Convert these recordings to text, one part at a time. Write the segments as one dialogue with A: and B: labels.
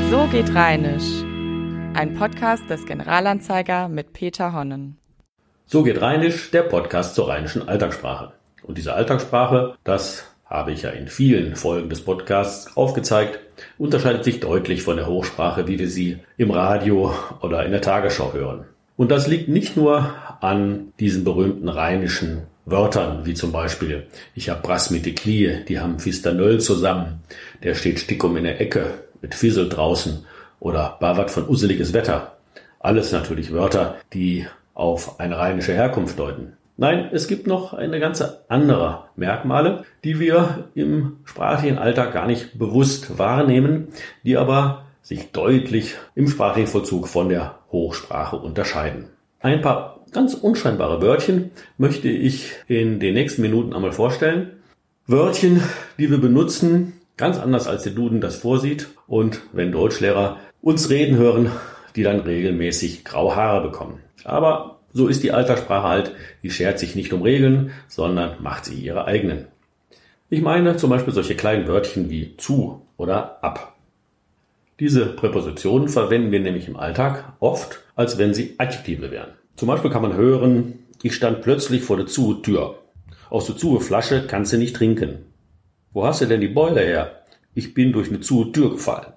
A: So geht Rheinisch. Ein Podcast des Generalanzeiger mit Peter Honnen.
B: So geht Rheinisch, der Podcast zur rheinischen Alltagssprache. Und diese Alltagssprache, das habe ich ja in vielen Folgen des Podcasts aufgezeigt, unterscheidet sich deutlich von der Hochsprache, wie wir sie im Radio oder in der Tagesschau hören. Und das liegt nicht nur an diesen berühmten rheinischen Wörtern, wie zum Beispiel, ich hab Brass mit die Knie, die haben Fisternöll zusammen, der steht stickum in der Ecke, mit Fissel draußen oder Bawat von useliges Wetter. Alles natürlich Wörter, die auf eine rheinische Herkunft deuten. Nein, es gibt noch eine ganze andere Merkmale, die wir im sprachlichen Alltag gar nicht bewusst wahrnehmen, die aber sich deutlich im sprachlichen Vollzug von der Hochsprache unterscheiden. Ein paar ganz unscheinbare Wörtchen möchte ich in den nächsten Minuten einmal vorstellen. Wörtchen, die wir benutzen, ganz anders als der Duden das vorsieht und wenn Deutschlehrer uns reden hören, die dann regelmäßig graue Haare bekommen. Aber so ist die Alltagssprache halt, die schert sich nicht um Regeln, sondern macht sie ihre eigenen. Ich meine zum Beispiel solche kleinen Wörtchen wie zu oder ab. Diese Präpositionen verwenden wir nämlich im Alltag oft, als wenn sie Adjektive wären. Zum Beispiel kann man hören, ich stand plötzlich vor der Tür. Aus der Flasche kannst du nicht trinken. Wo hast du denn die Beule her? Ich bin durch eine Tür gefallen.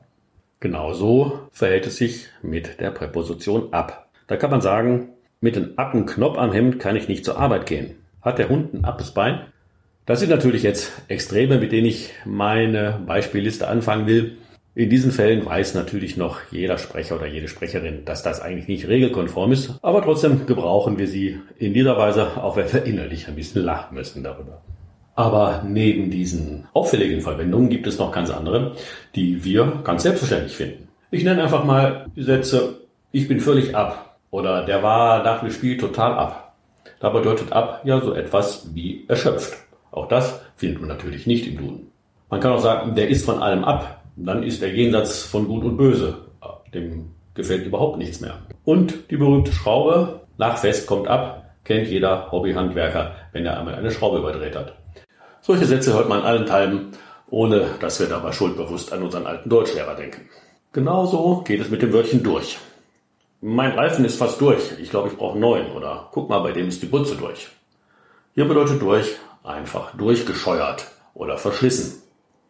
B: Genauso verhält es sich mit der Präposition ab. Da kann man sagen, mit einem appen Knopf am Hemd kann ich nicht zur Arbeit gehen. Hat der Hund ein appes Bein? Das sind natürlich jetzt Extreme, mit denen ich meine Beispielliste anfangen will. In diesen Fällen weiß natürlich noch jeder Sprecher oder jede Sprecherin, dass das eigentlich nicht regelkonform ist. Aber trotzdem gebrauchen wir sie in dieser Weise, auch wenn wir innerlich ein bisschen lachen müssen darüber. Aber neben diesen auffälligen Verwendungen gibt es noch ganz andere, die wir ganz selbstverständlich finden. Ich nenne einfach mal die Sätze, ich bin völlig ab. Oder der war nach dem Spiel total ab. Da bedeutet ab ja so etwas wie erschöpft. Auch das findet man natürlich nicht im Duden. Man kann auch sagen, der ist von allem ab. Dann ist er jenseits von Gut und Böse. Dem gefällt überhaupt nichts mehr. Und die berühmte Schraube, nach Fest kommt ab, kennt jeder Hobbyhandwerker, wenn er einmal eine Schraube überdreht hat. Solche Sätze hört man allenthalben, ohne dass wir dabei schuldbewusst an unseren alten Deutschlehrer denken. Genauso geht es mit dem Wörtchen durch. Mein Reifen ist fast durch. Ich glaube, ich brauche einen neuen. Oder guck mal, bei dem ist die Butze durch. Hier bedeutet durch einfach durchgescheuert oder verschlissen.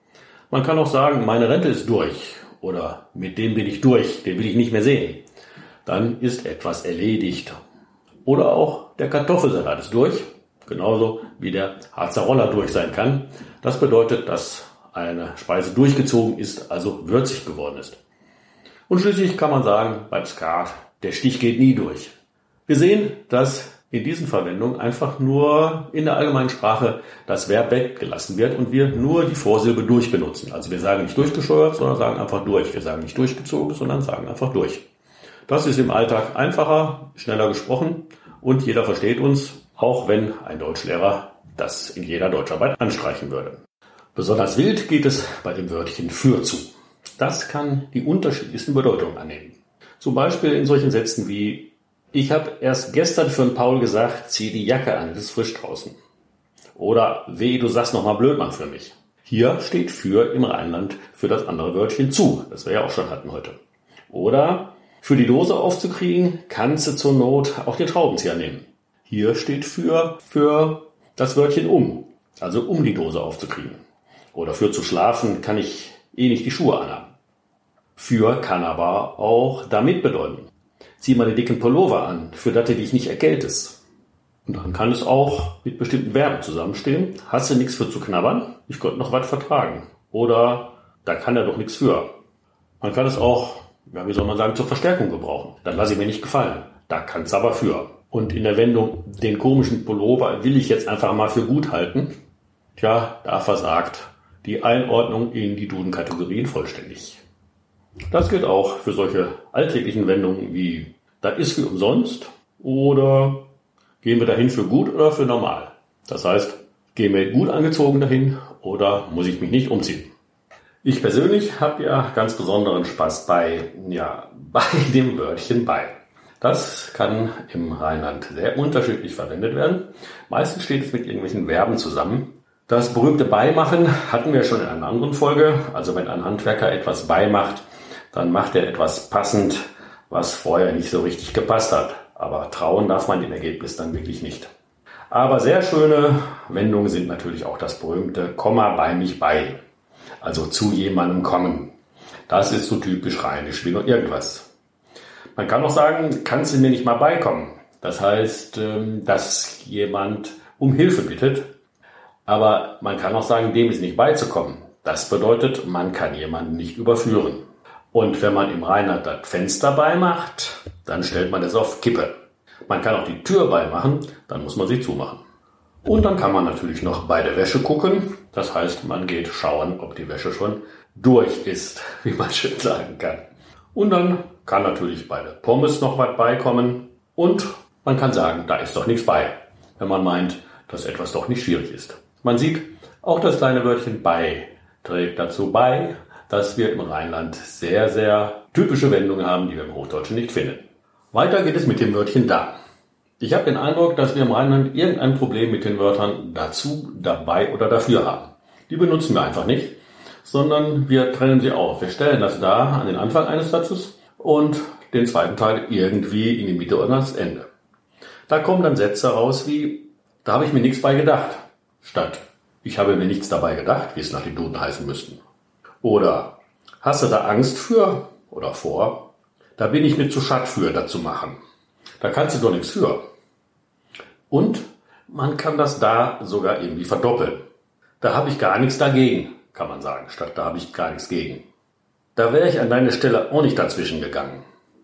B: Man kann auch sagen, meine Rente ist durch. Oder mit dem bin ich durch, den will ich nicht mehr sehen. Dann ist etwas erledigt. Oder auch der Kartoffelsalat ist durch. Genauso wie der Harzer Roller durch sein kann. Das bedeutet, dass eine Speise durchgezogen ist, also würzig geworden ist. Und schließlich kann man sagen, beim Skat, der Stich geht nie durch. Wir sehen, dass in diesen Verwendungen einfach nur in der allgemeinen Sprache das Verb weggelassen wird und wir nur die Vorsilbe durch benutzen. Also wir sagen nicht durchgescheuert, sondern sagen einfach durch. Wir sagen nicht durchgezogen, sondern sagen einfach durch. Das ist im Alltag einfacher, schneller gesprochen und jeder versteht uns, auch wenn ein Deutschlehrer das in jeder Deutscharbeit anstreichen würde. Besonders wild geht es bei dem Wörtchen für zu. Das kann die unterschiedlichsten Bedeutungen annehmen. Zum Beispiel in solchen Sätzen wie, ich habe erst gestern für den Paul gesagt, zieh die Jacke an, es ist frisch draußen. Oder, weh, du sagst nochmal Blödmann für mich. Hier steht für im Rheinland für das andere Wörtchen zu, das wir ja auch schon hatten heute. Oder, für die Dose aufzukriegen, kannst du zur Not auch den Schraubenzieher nehmen. Hier steht für das Wörtchen um, also um die Dose aufzukriegen. Oder für zu schlafen kann ich nicht die Schuhe anhaben. Für kann aber auch damit bedeuten. Zieh mal den dicken Pullover an, für das du dich nicht erkältest. Und dann kann es auch mit bestimmten Verben zusammenstehen. Hast du nichts für zu knabbern? Ich konnte noch was vertragen. Oder da kann er doch nichts für. Man kann es auch, wie soll man sagen, zur Verstärkung gebrauchen. Das lasse ich mir nicht gefallen. Da kann es aber für. Und in der Wendung, den komischen Pullover will ich jetzt einfach mal für gut halten. Tja, da versagt die Einordnung in die Duden-Kategorien vollständig. Das gilt auch für solche alltäglichen Wendungen wie das ist für umsonst oder gehen wir dahin für gut oder für normal. Das heißt, gehen wir gut angezogen dahin oder muss ich mich nicht umziehen. Ich persönlich habe ja ganz besonderen Spaß bei dem Wörtchen bei. Das kann im Rheinland sehr unterschiedlich verwendet werden. Meistens steht es mit irgendwelchen Verben zusammen. Das berühmte Beimachen hatten wir schon in einer anderen Folge. Also wenn ein Handwerker etwas beimacht, dann macht er etwas passend, was vorher nicht so richtig gepasst hat. Aber trauen darf man dem Ergebnis dann wirklich nicht. Aber sehr schöne Wendungen sind natürlich auch das berühmte Komma bei mich bei. Also zu jemandem kommen. Das ist so typisch rheinisch wie noch irgendwas. Man kann auch sagen, kannst du mir nicht mal beikommen? Das heißt, dass jemand um Hilfe bittet. Aber man kann auch sagen, dem ist nicht beizukommen. Das bedeutet, man kann jemanden nicht überführen. Und wenn man im Rheinland das Fenster beimacht, dann stellt man es auf Kippe. Man kann auch die Tür beimachen, dann muss man sie zumachen. Und dann kann man natürlich noch bei der Wäsche gucken. Das heißt, man geht schauen, ob die Wäsche schon durch ist, wie man schön sagen kann. Und dann kann natürlich bei der Pommes noch was beikommen. Und man kann sagen, da ist doch nichts bei, wenn man meint, dass etwas doch nicht schwierig ist. Man sieht, auch das kleine Wörtchen bei trägt dazu bei, dass wir im Rheinland sehr, sehr typische Wendungen haben, die wir im Hochdeutschen nicht finden. Weiter geht es mit dem Wörtchen da. Ich habe den Eindruck, dass wir im Rheinland irgendein Problem mit den Wörtern dazu, dabei oder dafür haben. Die benutzen wir einfach nicht, sondern wir trennen sie auf. Wir stellen das da an den Anfang eines Satzes und den zweiten Teil irgendwie in die Mitte oder ans Ende. Da kommen dann Sätze raus wie, da habe ich mir nichts bei gedacht, statt ich habe mir nichts dabei gedacht, wie es nach dem Duden heißen müssten. Oder hast du da Angst für oder vor? Da bin ich mir zu schad für, das zu machen. Da kannst du doch nichts für. Und man kann das da sogar irgendwie verdoppeln. Da habe ich gar nichts dagegen, kann man sagen, statt da habe ich gar nichts gegen. Da wäre ich an deiner Stelle auch nicht dazwischen gegangen.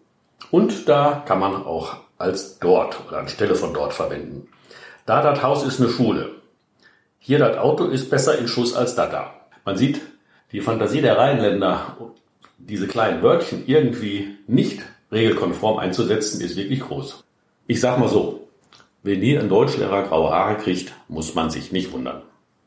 B: Und da kann man auch als dort oder anstelle von dort verwenden. Da das Haus ist eine Schule. Hier das Auto ist besser in Schuss als da. Man sieht, die Fantasie der Rheinländer, diese kleinen Wörtchen irgendwie nicht regelkonform einzusetzen, ist wirklich groß. Ich sag mal so, wenn hier ein Deutschlehrer graue Haare kriegt, muss man sich nicht wundern.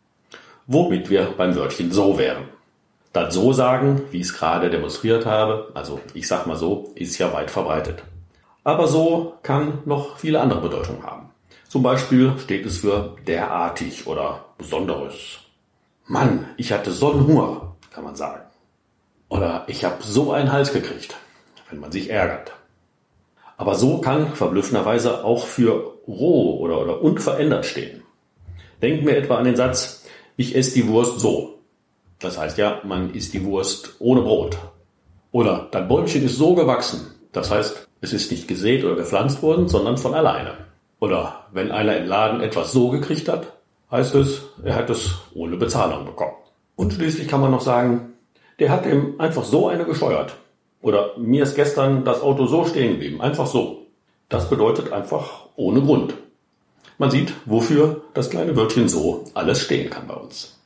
B: Womit wir beim Wörtchen so wären. Das so sagen, wie ich es gerade demonstriert habe, also ich sag mal so, ist ja weit verbreitet. Aber so kann noch viele andere Bedeutungen haben. Zum Beispiel steht es für derartig oder Besonderes. Mann, ich hatte so einen Hunger, kann man sagen. Oder ich habe so einen Hals gekriegt, wenn man sich ärgert. Aber so kann verblüffenderweise auch für roh oder unverändert stehen. Denken wir etwa an den Satz, ich esse die Wurst so. Das heißt ja, man isst die Wurst ohne Brot. Oder das Bäumchen ist so gewachsen. Das heißt, es ist nicht gesät oder gepflanzt worden, sondern von alleine. Oder wenn einer im Laden etwas so gekriegt hat, heißt es, er hat es ohne Bezahlung bekommen. Und schließlich kann man noch sagen, der hat ihm einfach so eine gescheuert. Oder mir ist gestern das Auto so stehen geblieben, einfach so. Das bedeutet einfach ohne Grund. Man sieht, wofür das kleine Wörtchen so alles stehen kann bei uns.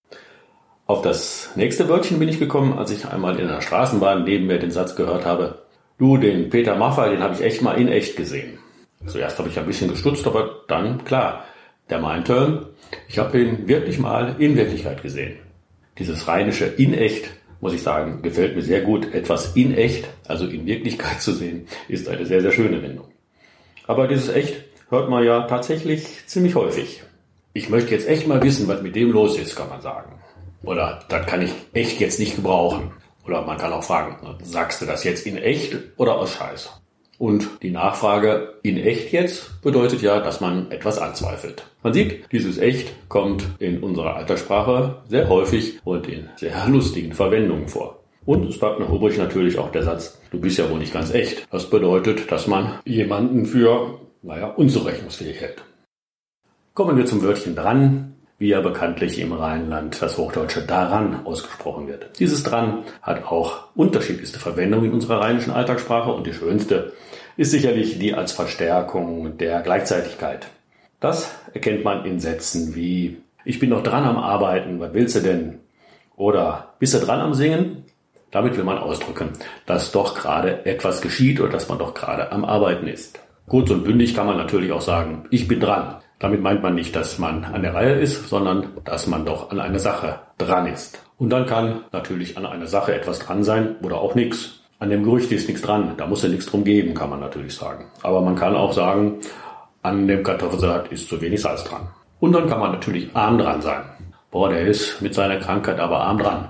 B: Auf das nächste Wörtchen bin ich gekommen, als ich einmal in einer Straßenbahn neben mir den Satz gehört habe, du, den Peter Maffay, den habe ich echt mal in echt gesehen. Zuerst habe ich ein bisschen gestutzt, aber dann, klar, der meinte, ich habe ihn wirklich mal in Wirklichkeit gesehen. Dieses rheinische in echt, muss ich sagen, gefällt mir sehr gut. Etwas in echt, also in Wirklichkeit zu sehen, ist eine sehr, sehr schöne Wendung. Aber dieses echt hört man ja tatsächlich ziemlich häufig. Ich möchte jetzt echt mal wissen, was mit dem los ist, kann man sagen. Oder das kann ich echt jetzt nicht gebrauchen. Oder man kann auch fragen, sagst du das jetzt in echt oder aus Scheiß? Und die Nachfrage in echt jetzt bedeutet ja, dass man etwas anzweifelt. Man sieht, dieses echt kommt in unserer Alltagssprache sehr häufig und in sehr lustigen Verwendungen vor. Und es bleibt noch übrig natürlich auch der Satz, du bist ja wohl nicht ganz echt. Das bedeutet, dass man jemanden für, unzurechnungsfähig hält. Kommen wir zum Wörtchen dran, wie ja bekanntlich im Rheinland das Hochdeutsche daran ausgesprochen wird. Dieses dran hat auch unterschiedlichste Verwendungen in unserer rheinischen Alltagssprache und die schönste ist sicherlich die als Verstärkung der Gleichzeitigkeit. Das erkennt man in Sätzen wie ich bin noch dran am Arbeiten, was willst du denn? Oder bist du dran am Singen? Damit will man ausdrücken, dass doch gerade etwas geschieht oder dass man doch gerade am Arbeiten ist. Kurz und bündig kann man natürlich auch sagen, ich bin dran. Damit meint man nicht, dass man an der Reihe ist, sondern dass man doch an einer Sache dran ist. Und dann kann natürlich an einer Sache etwas dran sein oder auch nichts. An dem Gerücht ist nichts dran, da muss ja nichts drum geben, kann man natürlich sagen. Aber man kann auch sagen, an dem Kartoffelsalat ist zu wenig Salz dran. Und dann kann man natürlich arm dran sein. Boah, der ist mit seiner Krankheit aber arm dran.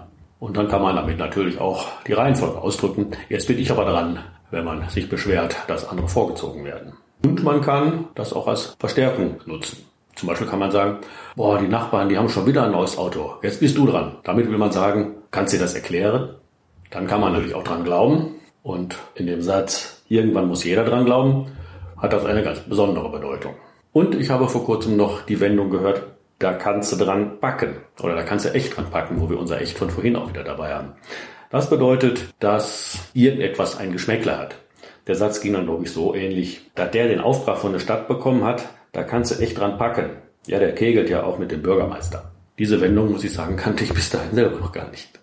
B: Und dann kann man damit natürlich auch die Reihenfolge ausdrücken. Jetzt bin ich aber dran, wenn man sich beschwert, dass andere vorgezogen werden. Und man kann das auch als Verstärkung nutzen. Zum Beispiel kann man sagen, boah, die Nachbarn, die haben schon wieder ein neues Auto. Jetzt bist du dran. Damit will man sagen, kannst du dir das erklären? Dann kann man natürlich auch dran glauben. Und in dem Satz, irgendwann muss jeder dran glauben, hat das eine ganz besondere Bedeutung. Und ich habe vor kurzem noch die Wendung gehört, da kannst du dran packen. Oder da kannst du echt dran packen, wo wir unser Echt von vorhin auch wieder dabei haben. Das bedeutet, dass irgendetwas ein Geschmäckle hat. Der Satz ging dann, glaube ich, so ähnlich. Da der den Auftrag von der Stadt bekommen hat, da kannst du echt dran packen. Ja, der kegelt ja auch mit dem Bürgermeister. Diese Wendung, muss ich sagen, kannte ich bis dahin selber noch gar nicht.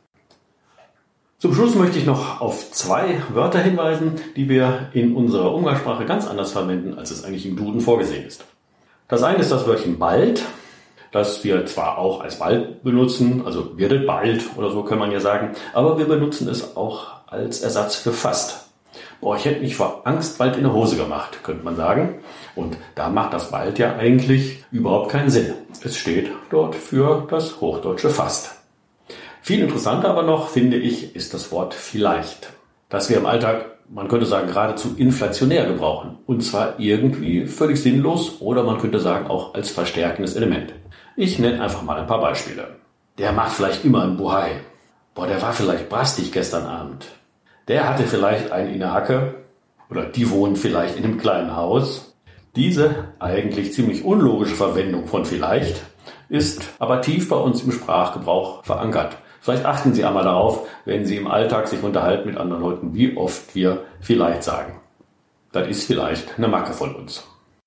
B: Zum Schluss möchte ich noch auf 2 Wörter hinweisen, die wir in unserer Umgangssprache ganz anders verwenden, als es eigentlich im Duden vorgesehen ist. Das eine ist das Wörtchen bald, das wir zwar auch als bald benutzen, also werdet bald oder so kann man ja sagen, aber wir benutzen es auch als Ersatz für fast. Boah, ich hätte mich vor Angst bald in die Hose gemacht, könnte man sagen. Und da macht das bald ja eigentlich überhaupt keinen Sinn. Es steht dort für das hochdeutsche fast. Viel interessanter aber noch, finde ich, ist das Wort vielleicht, das wir im Alltag, man könnte sagen, geradezu inflationär gebrauchen. Und zwar irgendwie völlig sinnlos oder man könnte sagen auch als verstärkendes Element. Ich nenne einfach mal ein paar Beispiele. Der macht vielleicht immer einen Buhai. Boah, der war vielleicht brastig gestern Abend. Der hatte vielleicht einen in der Hacke oder die wohnen vielleicht in einem kleinen Haus. Diese eigentlich ziemlich unlogische Verwendung von vielleicht ist aber tief bei uns im Sprachgebrauch verankert. Vielleicht achten Sie einmal darauf, wenn Sie im Alltag sich unterhalten mit anderen Leuten, wie oft wir vielleicht sagen. Das ist vielleicht eine Macke von uns.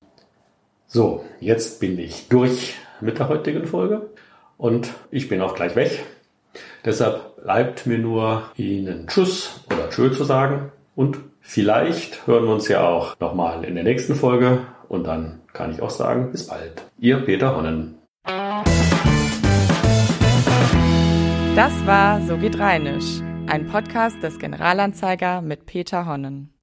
B: So, jetzt bin ich durch mit der heutigen Folge und ich bin auch gleich weg. Deshalb bleibt mir nur Ihnen Tschüss oder Tschö zu sagen und vielleicht hören wir uns ja auch nochmal in der nächsten Folge und dann kann ich auch sagen, bis bald. Ihr Peter Honnen.
A: Das war So geht Rheinisch, ein Podcast des Generalanzeiger mit Peter Honnen.